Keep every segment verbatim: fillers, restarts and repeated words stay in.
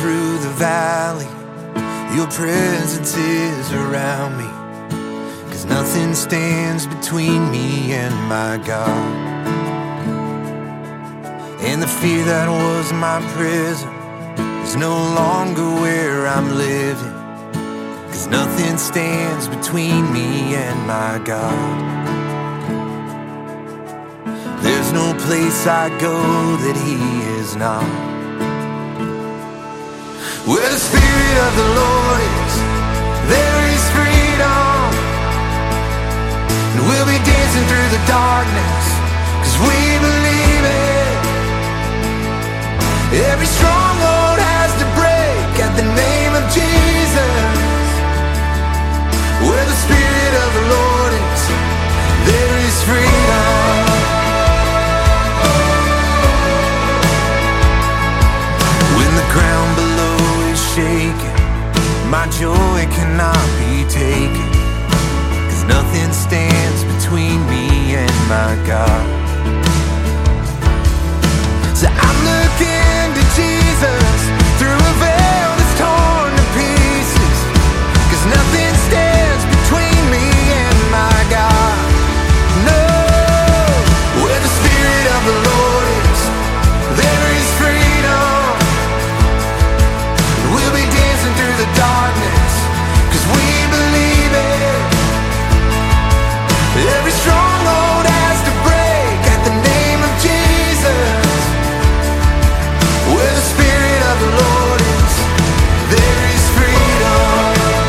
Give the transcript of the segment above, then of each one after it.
through the valley, your presence is around me. 'Cause nothing stands between me and my God. And the fear that was my prison is no longer where I'm living. 'Cause nothing stands between me and my God. There's no place I go that He is not. Where the Spirit of the Lord is, there is freedom. And we'll be dancing through the darkness, 'cause we believe it. Every stronghold has to break at the name of Jesus. Where the Spirit of the Lord is, there is freedom. When the ground below is shaking, my joy cannot be taken. 'Cause nothing stands between me and my God. So I'm looking to Jesus through a veil that's torn to pieces. 'Cause nothing stands between me and my God. No, where the Spirit of the Lord is, there is freedom. We'll be dancing through the darkness, 'cause we believe it. Every stronghold has to break at the name of Jesus. Where the Spirit of the Lord is, there is freedom.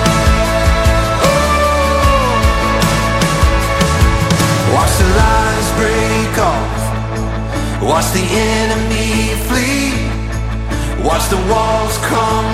Oh. Watch the lies break off, watch the enemy flee, watch the walls come